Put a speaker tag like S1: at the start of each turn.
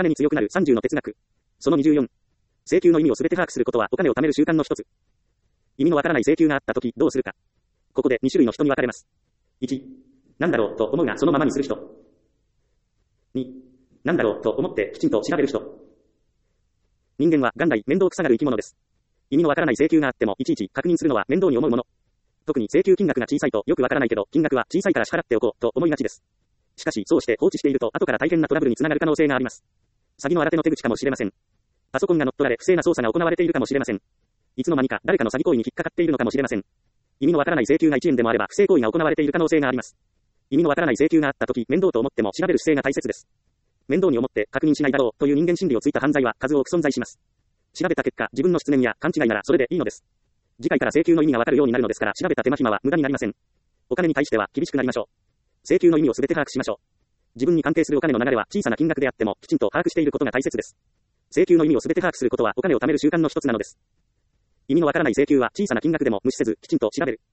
S1: 金に強くなる30の哲学。その24。請求の意味をすべて把握することはお金を貯める習慣の一つ。意味のわからない請求があったときどうするか。ここで2種類の人に分かれます。1、なんだろうと思うがそのままにする人。2、なんだろうと思ってきちんと調べる人。人間は元来面倒くさがる生き物です。意味のわからない請求があってもいちいち確認するのは面倒に思うもの。特に請求金額が小さいとよくわからないけど金額は小さいから支払っておこうと思いがちです。しかしそうして放置していると後から大変なトラブルにつながる可能性があります。詐欺の新手の手口かもしれません。パソコンが乗っ取られ不正な操作が行われているかもしれません。いつの間にか誰かの詐欺行為に引っかかっているのかもしれません。意味のわからない請求が1円でもあれば不正行為が行われている可能性があります。意味のわからない請求があったとき面倒と思っても調べる姿勢が大切です。面倒に思って確認しないだろうという人間心理をついた犯罪は数多く存在します。調べた結果自分の失念や勘違いならそれでいいのです。次回から請求の意味がわかるようになるのですから調べた手間暇は無駄になりません。お金に対しては厳しくなりましょう。請求の意味をすべて把握しましょう。自分に関係するお金の流れは小さな金額であってもきちんと把握していることが大切です。請求の意味をすべて把握することはお金を貯める習慣の一つなのです。意味のわからない請求は小さな金額でも無視せずきちんと調べる。